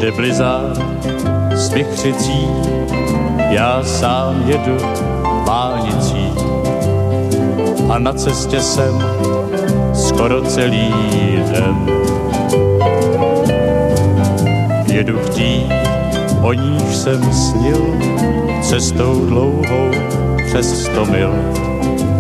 jde blizád z vichřicí, já sám jedu pálnicí a na cestě jsem skoro celý den. Jedu k tý, o níž jsem snil, cestou dlouhou přes 100 mil.